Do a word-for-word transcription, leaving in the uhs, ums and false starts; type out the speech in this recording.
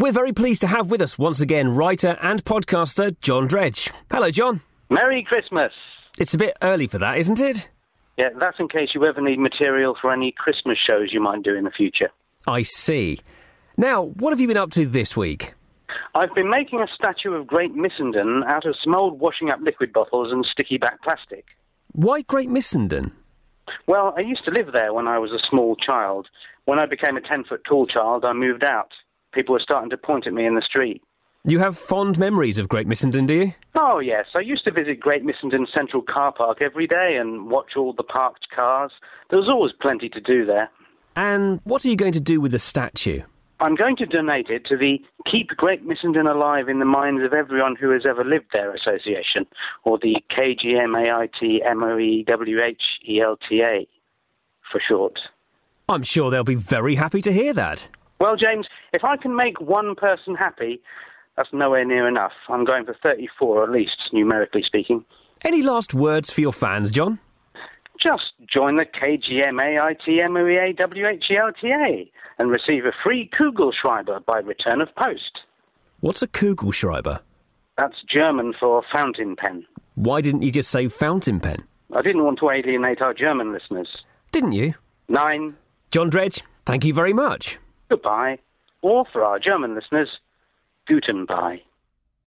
We're very pleased to have with us once again writer and podcaster John Dredge. Hello, John. Merry Christmas. It's a bit early for that, isn't it? Yeah, that's in case you ever need material for any Christmas shows you might do in the future. I see. Now, what have you been up to this week? I've been making a statue of Great Missenden out of some old washing up liquid bottles and sticky back plastic. Why Great Missenden? Well, I used to live there when I was a small child. When I became a ten-foot tall child, I moved out. People were starting to point at me in the street. You have fond memories of Great Missenden, do you? Oh, yes. I used to visit Great Missenden Central Car Park every day and watch all the parked cars. There was always plenty to do there. And what are you going to do with the statue? I'm going to donate it to the Keep Great Missenden Alive in the Minds of Everyone Who Has Ever Lived There association, or the K G M A I T M O E W H E L T A for short. I'm sure they'll be very happy to hear that. Well, James, if I can make one person happy, that's nowhere near enough. I'm going for thirty-four at least, numerically speaking. Any last words for your fans, John? Just join the K G M A I T M O E A W H E L T A and receive a free Kugelschreiber by return of post. What's a Kugelschreiber? That's German for fountain pen. Why didn't you just say fountain pen? I didn't want to alienate our German listeners. Didn't you? Nine. John Dredge, thank you very much. Goodbye. Or for our German listeners, Guten Bye.